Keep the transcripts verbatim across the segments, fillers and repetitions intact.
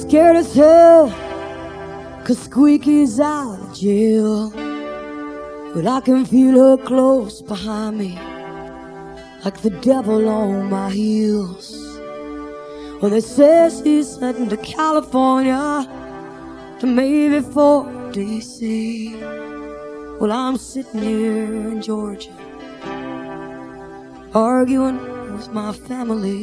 scared as hell, 'cause Squeaky's out of jail. But I can feel her close behind me, like the devil on my heels. Well, they say she's heading to California, to maybe for D C. Well, I'm sitting here in Georgia, arguing with my family.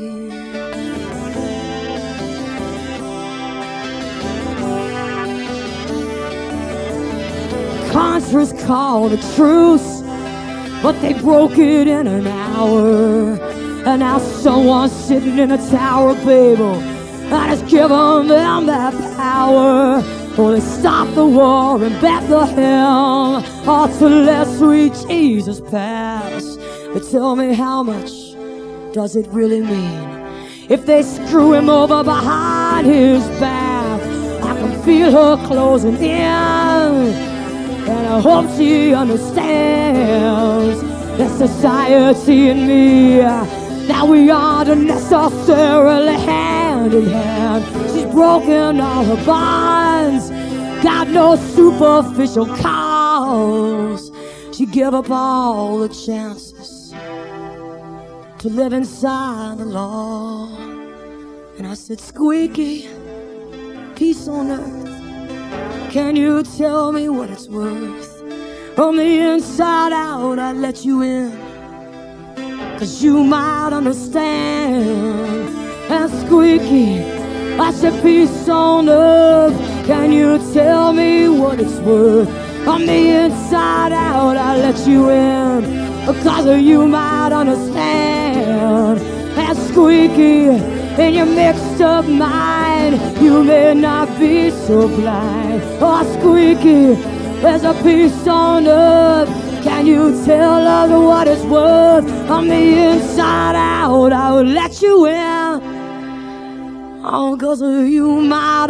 Contras called a truce, but they broke it in an hour. And now someone's sitting in a tower, baby, and it's giving them that power. Oh, they stopped the war in Bethlehem, oh, to let sweet Jesus pass. But tell me, how much does it really mean if they screw him over behind his back? I can feel her closing in, and I hope she understands that society and me, that we aren't necessarily hand in hand. She's broken all her bonds, got no superficial cause. She gave up all the chances to live inside the law. And I said, Squeaky, peace on earth, can you tell me what it's worth? From the inside out, I let you in, 'cause you might understand. And Squeaky, I said, peace on earth, can you tell me what it's worth? From the inside out, I let you in, because you might understand. And Squeaky, in your mixed up mind, you may not be so blind. Oh, Squeaky, there's a peace on earth, can you tell us what it's worth? On the inside out, I will let you in, oh, 'cause you might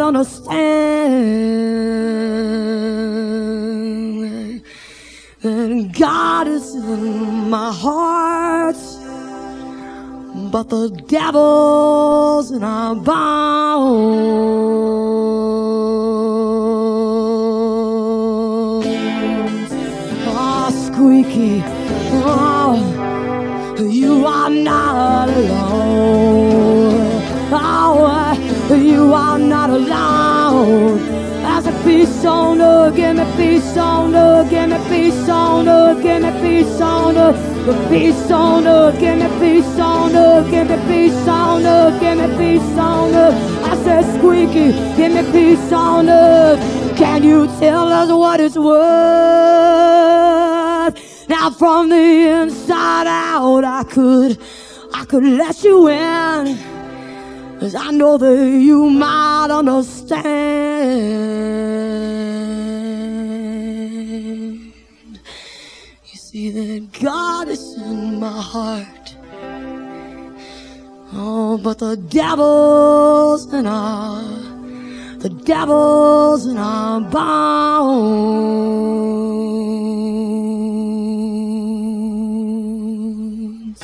understand. And God is in my heart, but the devil's in our bones. Oh, Squeaky, oh, you are not alone. Oh, you are not alone. As a peace on earth, give me peace on earth, give me peace on earth, give me peace on earth. The peace on earth, give me peace on earth, give me peace on earth, give me peace on earth. I said, Squeaky, give me peace on earth, can you tell us what it's worth? Now from the inside out, I could, I could let you in, 'cause I know that you might understand. You see that God is in my heart, oh, but the devil's in our, the devil's in our bones.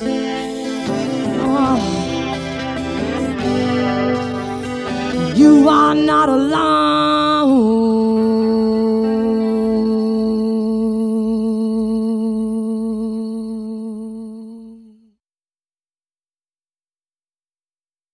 Oh. You are not alone.